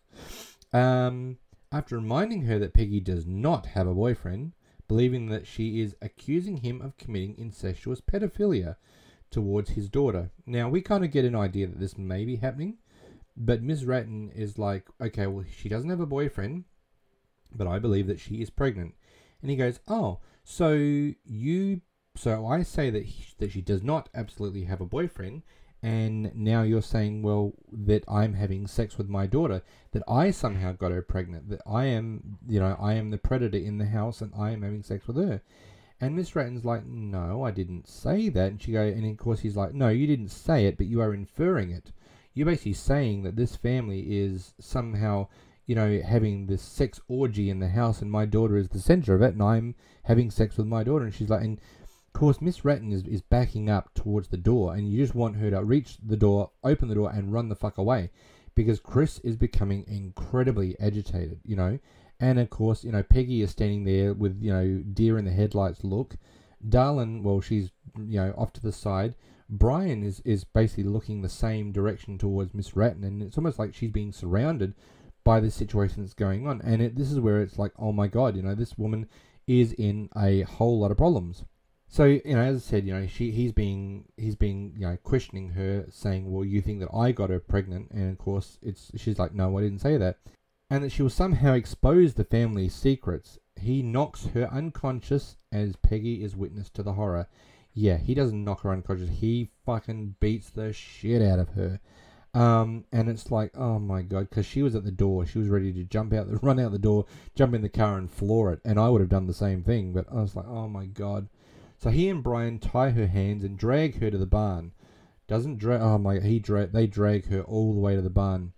um. After reminding her that Peggy does not have a boyfriend, believing that she is accusing him of committing incestuous pedophilia towards his daughter. Now, we kind of get an idea that this may be happening, but Miss Ratton is like, okay, well, she doesn't have a boyfriend, but I believe that she is pregnant. And he goes, oh, so you, so I say that he, that she does not absolutely have a boyfriend, and now you're saying, well, that I'm having sex with my daughter, that I somehow got her pregnant, that I am, you know, I am the predator in the house and I am having sex with her. And Miss Ratton's like, no, I didn't say that. And she go, and of course he's like, no, you didn't say it, but you are inferring it. You're basically saying that this family is somehow, you know, having this sex orgy in the house and my daughter is the center of it and I'm having sex with my daughter. And she's like, and of course, Miss Ratton is, is backing up towards the door, and you just want her to reach the door, open the door, and run the fuck away, because Chris is becoming incredibly agitated, you know. And of course, you know, Peggy is standing there with, you know, deer in the headlights look. Darlin, well, she's, you know, off to the side. Brian is, is basically looking the same direction towards Miss Ratton, and it's almost like she's being surrounded by the situation that's going on. And it, this is where it's like, oh my God, you know, this woman is in a whole lot of problems. So, you know, as I said, you know, she he's being he's being you know questioning her, saying, well, you think that I got her pregnant, and of course it's she's like, no, I didn't say that, and that she will somehow expose the family's secrets. He knocks her unconscious as Peggy is witness to the horror. Yeah, he doesn't knock her unconscious. He fucking beats the shit out of her. Um, and it's like, oh my God, because she was at the door. She was ready to jump out, the, run out the door, jump in the car and floor it. And I would have done the same thing. But I was like, oh my God. So he and Brian tie her hands and drag her to the barn. Doesn't drag, oh my, he dra- they drag her all the way to the barn.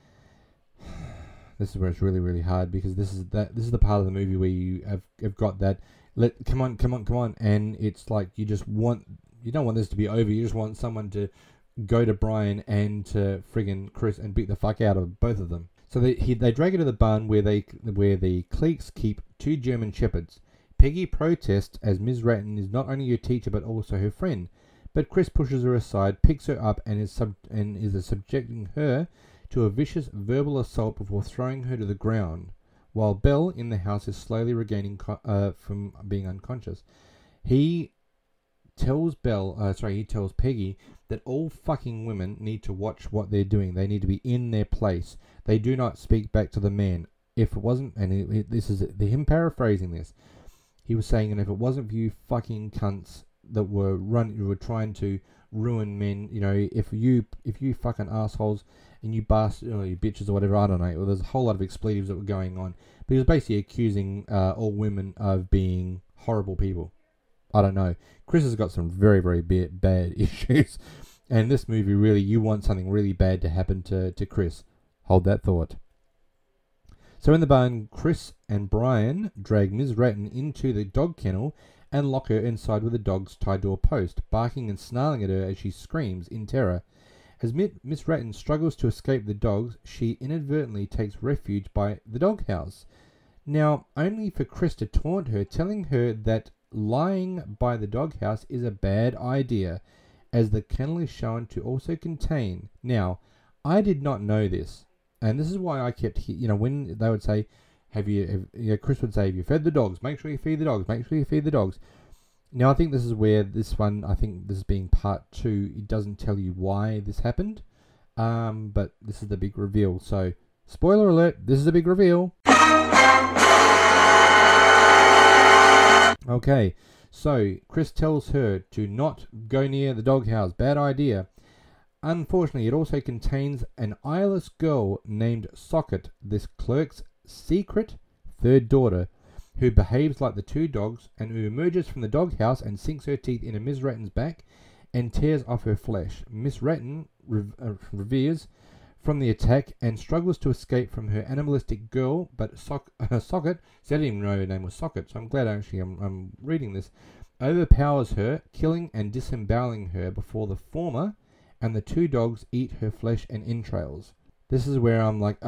This is where it's really, really hard, because this is that this is the part of the movie where you have, have got that, let come on, come on, come on, and it's like you just want, you don't want this to be over, you just want someone to go to Brian and to friggin' Chris and beat the fuck out of both of them. So they he, they drag her to the barn where they where the cliques keep two German shepherds. Peggy protests as Miz Ratton is not only her teacher but also her friend, but Chris pushes her aside, picks her up, and is sub and is subjecting her to a vicious verbal assault before throwing her to the ground, while Belle in the house is slowly regaining co- uh, from being unconscious. He tells Belle, uh, sorry, he tells Peggy that all fucking women need to watch what they're doing. They need to be in their place. They do not speak back to the man. If it wasn't, and it, it, this is him paraphrasing this. He was saying, and if it wasn't for you fucking cunts that were run, who were trying to ruin men, you know, if you if you fucking assholes and you bastards, or you bitches or whatever, I don't know. Well, there's a whole lot of expletives that were going on. But he was basically accusing uh, all women of being horrible people. I don't know. Chris has got some very, very ba- bad issues. And in this movie, really, you want something really bad to happen to, to Chris. Hold that thought. So in the barn, Chris and Brian drag Miz Ratton into the dog kennel and lock her inside with the dogs tied to a post, barking and snarling at her as she screams in terror. As Miss Ratton struggles to escape the dogs, she inadvertently takes refuge by the doghouse. Now, only for Chris to taunt her, telling her that lying by the doghouse is a bad idea, as the kennel is shown to also contain... Now, I did not know this, and this is why I kept, he- you know, when they would say, have you, have, you know, Chris would say, have you fed the dogs? Make sure you feed the dogs. Make sure you feed the dogs. Now, I think this is where this one, I think this is being part two, it doesn't tell you why this happened, um, but this is the big reveal. So, spoiler alert, this is a big reveal. Okay, so Chris tells her to not go near the doghouse. Bad idea. Unfortunately, it also contains an eyeless girl named Socket, this clerk's secret third daughter, who behaves like the two dogs and who emerges from the doghouse and sinks her teeth into Miss Ratton's back and tears off her flesh. Miss Ratton re- uh, reveres from the attack and struggles to escape from her animalistic girl, but Sock- uh, Socket, see, I didn't even know her name was Socket, so I'm glad actually I'm, I'm reading this, overpowers her, killing and disemboweling her before the former and the two dogs eat her flesh and entrails. This is where I'm like,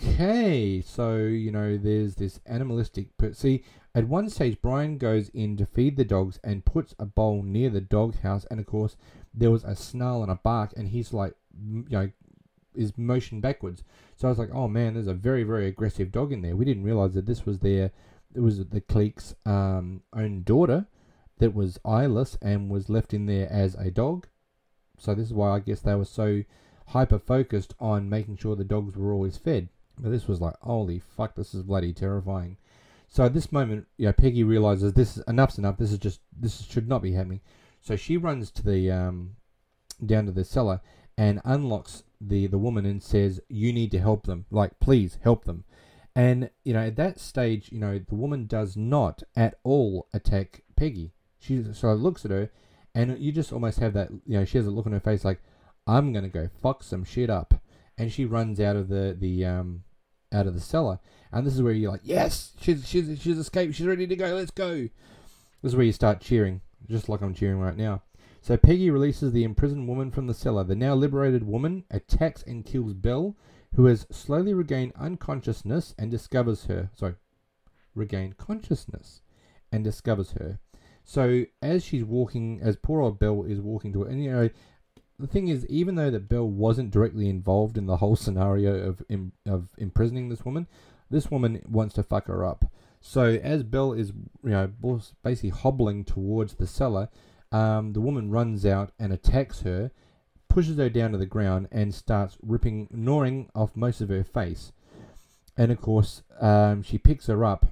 okay, so, you know, there's this animalistic... Per- See, at one stage, Brian goes in to feed the dogs and puts a bowl near the doghouse, and of course, there was a snarl and a bark, and he's like, you know, is motion backwards. So I was like, oh man, there's a very, very aggressive dog in there. We didn't realize that this was their, it was the Cleek's um, own daughter that was eyeless and was left in there as a dog. So this is why I guess they were so hyper focused on making sure the dogs were always fed. But this was like, holy fuck, this is bloody terrifying. So at this moment, you know, Peggy realizes this is enough's enough. This is just, this should not be happening. So she runs to the um, down to the cellar and unlocks the the woman and says, "You need to help them. Like, please help them." And you know, at that stage, you know, the woman does not at all attack Peggy. She so looks at her, and you just almost have that, you know, she has a look on her face like, I'm gonna go fuck some shit up, and she runs out of the the um out of the cellar. And this is where you're like, yes, she's she's she's escaped, she's ready to go, let's go. This is where you start cheering, just like I'm cheering right now. So Peggy releases the imprisoned woman from the cellar. The now liberated woman attacks and kills Belle, who has slowly regained unconsciousness and discovers her. Sorry, regained consciousness and discovers her. So as she's walking, as poor old Belle is walking to it, and you know, the thing is, even though that Belle wasn't directly involved in the whole scenario of im- of imprisoning this woman, this woman wants to fuck her up. So as Belle is, you know, basically hobbling towards the cellar, um, the woman runs out and attacks her, pushes her down to the ground, and starts ripping, gnawing off most of her face. And of course, um, she picks her up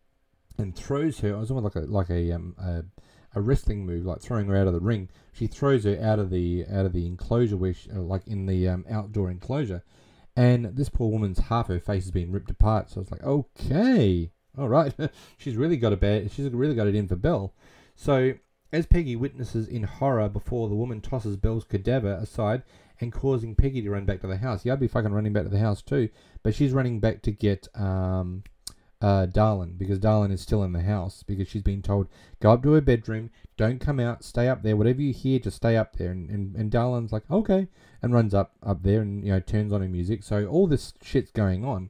and throws her. It was almost like a like a um a, a wrestling move, like throwing her out of the ring. She throws her out of the out of the enclosure, where she, like in the um, outdoor enclosure. And this poor woman's half her face has been ripped apart. So it's like, okay, all right, she's really got a bad. She's really got it in for Belle. So as Peggy witnesses in horror before the woman tosses Belle's cadaver aside and causing Peggy to run back to the house. Yeah, I'd be fucking running back to the house too. But she's running back to get um, uh, Darlin, because Darlin is still in the house, because she's been told, go up to her bedroom, don't come out, stay up there. Whatever you hear, just stay up there. And, and, and Darlin's like, okay, and runs up, up there and, you know, turns on her music. So all this shit's going on.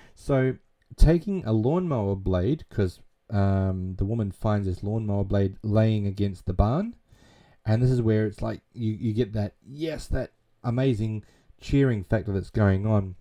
So taking a lawnmower blade, because Um, the woman finds this lawnmower blade laying against the barn, and this is where it's like you, you get that, yes, that amazing cheering factor that's going on.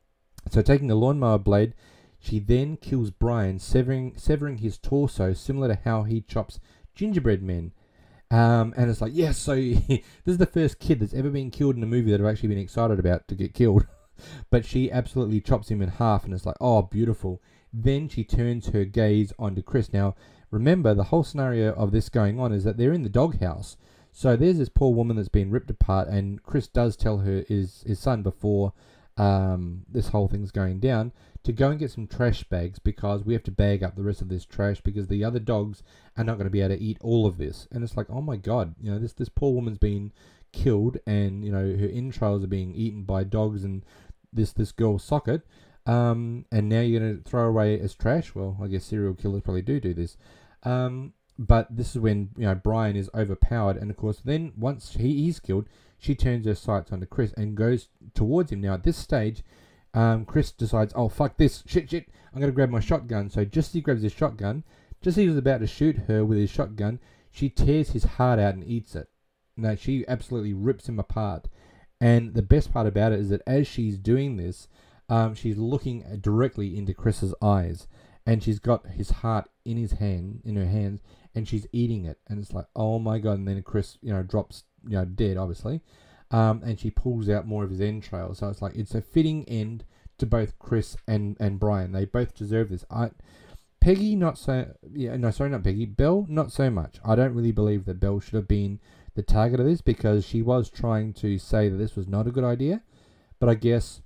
So taking the lawnmower blade, she then kills Brian, severing severing his torso, similar to how he chops gingerbread men. Um, and it's like, yes, so this is the first kid that's ever been killed in a movie that I've actually been excited about to get killed. But she absolutely chops him in half, and it's like, oh, beautiful. Then she turns her gaze onto Chris. Now, remember, the whole scenario of this going on is that they're in the doghouse. So there's this poor woman that's been ripped apart, and Chris does tell her his, his son before um, this whole thing's going down, to go and get some trash bags because we have to bag up the rest of this trash because the other dogs are not going to be able to eat all of this. And it's like, oh my God, you know, this this poor woman's been killed, and you know her entrails are being eaten by dogs and this this girl's socket. Um, and now you're going to throw away as trash. Well, I guess serial killers probably do do this. Um, but this is when, you know, Brian is overpowered, and of course then once he is killed, she turns her sights onto Chris and goes towards him. Now at this stage, um, Chris decides, oh fuck this, shit shit, I'm going to grab my shotgun. So just as he grabs his shotgun, just as he was about to shoot her with his shotgun, she tears his heart out and eats it. No, she absolutely rips him apart. And the best part about it is that as she's doing this, um, she's looking directly into Chris's eyes, and she's got his heart in his hand, in her hands, and she's eating it. And it's like, oh my God! And then Chris, you know, drops, you know, dead, obviously, um, and she pulls out more of his entrails. So it's like it's a fitting end to both Chris and and Brian. They both deserve this. I, Peggy, not so. Yeah, no, sorry, not Peggy. Belle, not so much. I don't really believe that Belle should have been the target of this, because she was trying to say that this was not a good idea, but I guess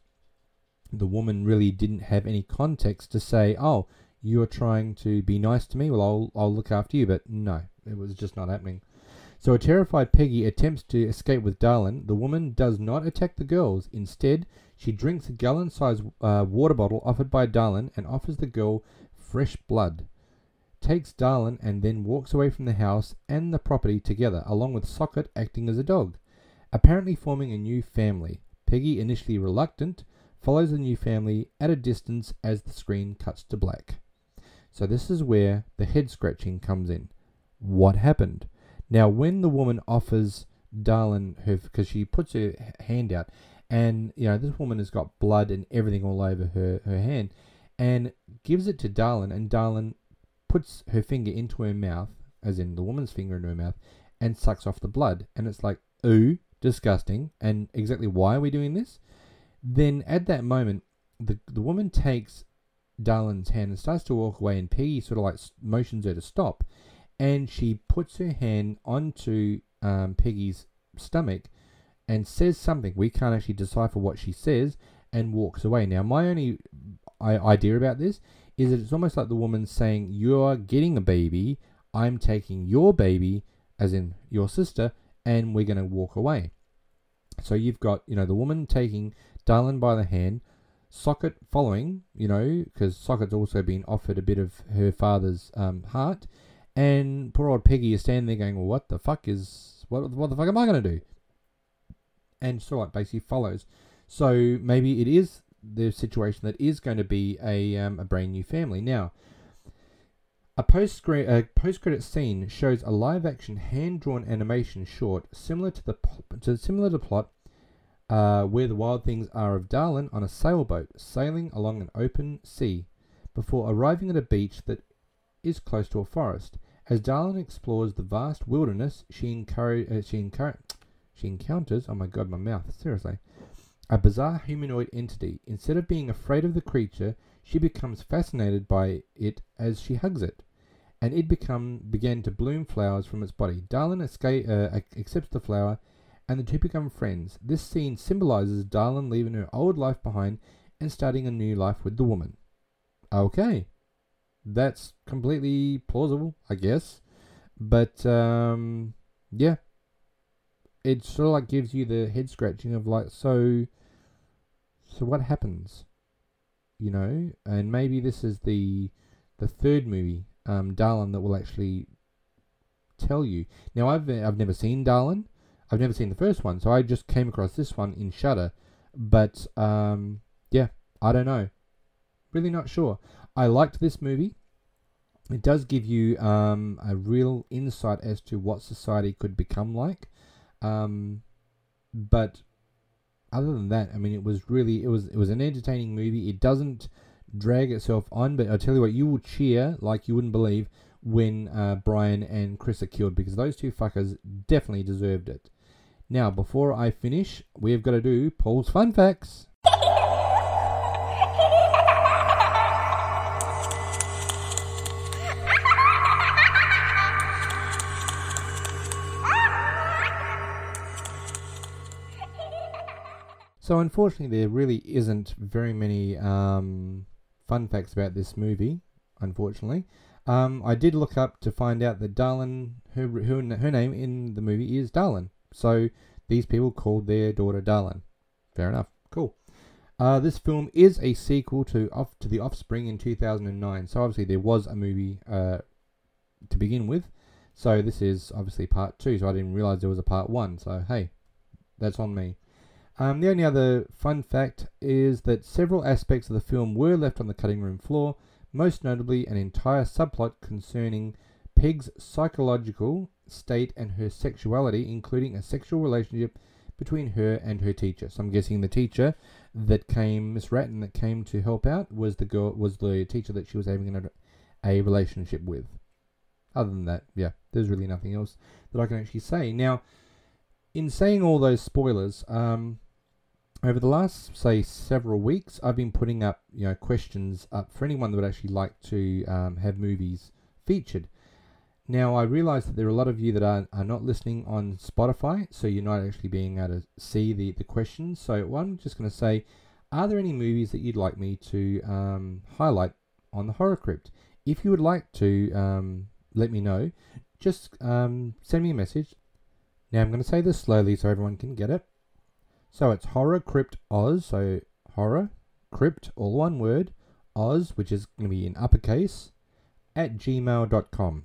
the woman really didn't have any context to say, oh, you're trying to be nice to me, well, I'll, I'll look after you. But no, it was just not happening. So a terrified Peggy attempts to escape with Darlin. The woman does not attack the girls. Instead, she drinks a gallon-sized uh, water bottle offered by Darlin and offers the girl fresh blood. Takes Darlin and then walks away from the house and the property together, along with Socket acting as a dog, apparently forming a new family. Peggy, initially reluctant, follows the new family at a distance as the screen cuts to black. So this is where the head scratching comes in. What happened? Now, when the woman offers Darlin her, because she puts her hand out, and you know this woman has got blood and everything all over her, her hand, and gives it to Darlin, and Darlin puts her finger into her mouth, as in the woman's finger into her mouth, and sucks off the blood. And it's like, ooh, disgusting. And exactly why are we doing this? Then at that moment, the the woman takes Darlin's hand and starts to walk away, and Peggy sort of like motions her to stop. And she puts her hand onto um, Peggy's stomach and says something. We can't actually decipher what she says, and walks away. Now, my only idea about this is that it's almost like the woman saying, you're getting a baby, I'm taking your baby, as in your sister, and we're going to walk away. So you've got, you know, the woman taking Darlin by the hand, Socket following, you know, because Socket's also been offered a bit of her father's um, heart, and poor old Peggy is standing there going, well, what the fuck is, what, what the fuck am I going to do? And sort of like basically follows. So maybe it is the situation that is going to be a um, a brand new family. Now, a post a post credit scene shows a live action hand drawn animation short similar to the to similar to plot, uh, where the wild things are of Darlin on a sailboat sailing along an open sea before arriving at a beach that is close to a forest. As Darlin explores the vast wilderness, she encourage uh, she encourage she encounters oh my god my mouth seriously. a bizarre humanoid entity. Instead of being afraid of the creature, she becomes fascinated by it as she hugs it, and it become began to bloom flowers from its body. Darlin escape, uh, accepts the flower, and the two become friends. This scene symbolizes Darlin leaving her old life behind and starting a new life with the woman. Okay, that's completely plausible, I guess, but um, yeah. It sort of like gives you the head scratching of like, so, so what happens, you know? And maybe this is the the third movie, um, Darlin, that will actually tell you. Now, I've I've never seen Darlin. I've never seen the first one, so I just came across this one in Shudder. But um, yeah, I don't know. Really not sure. I liked this movie. It does give you um a real insight as to what society could become like. Um, but other than that, I mean, it was really, it was, it was an entertaining movie. It doesn't drag itself on, but I'll tell you what, you will cheer like you wouldn't believe when uh, Brian and Chris are killed, because those two fuckers definitely deserved it. Now, before I finish, we've got to do Paul's Fun Facts. So unfortunately, there really isn't very many um, fun facts about this movie, unfortunately. Um, I did look up to find out that Darlin, her, her, her name in the movie is Darlin. So these people called their daughter Darlin. Fair enough. Cool. Uh, this film is a sequel to off to The Offspring in two thousand nine. So obviously there was a movie uh, to begin with. So this is obviously part two. So I didn't realize there was a part one. So hey, that's on me. Um, the only other fun fact is that several aspects of the film were left on the cutting room floor, most notably an entire subplot concerning Peg's psychological state and her sexuality, including a sexual relationship between her and her teacher. So I'm guessing the teacher that came, Miss Ratton, that came to help out was the girl, was the teacher that she was having a, a relationship with. Other than that, yeah, there's really nothing else that I can actually say. Now, in saying all those spoilers, um, over the last, say, several weeks, I've been putting up, you know, questions up for anyone that would actually like to um, have movies featured. Now, I realise that there are a lot of you that are, are not listening on Spotify, so you're not actually being able to see the, the questions. So what I'm just going to say, are there any movies that you'd like me to um, highlight on the Horror Crypt? If you would like to um, let me know, just um, send me a message. Now, I'm going to say this slowly so everyone can get it. So it's Horror Crypt Oz, so Horror Crypt, all one word, Oz, which is going to be in uppercase, at gmail dot com.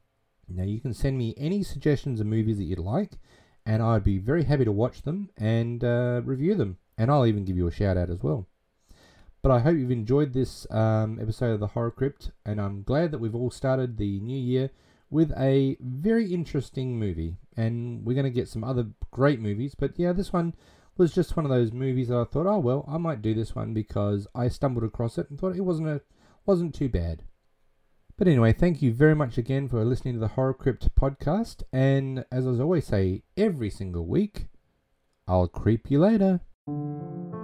Now you can send me any suggestions of movies that you'd like, and I'd be very happy to watch them and uh, review them, and I'll even give you a shout out as well. But I hope you've enjoyed this um, episode of the Horror Crypt, and I'm glad that we've all started the new year with a very interesting movie, and we're going to get some other great movies, but yeah, this one was just one of those movies that I thought, oh well, I might do this one because I stumbled across it and thought it wasn't a wasn't too bad. But anyway, thank you very much again for listening to the Horror Crypt podcast, and as I always say every single week, I'll creep you later.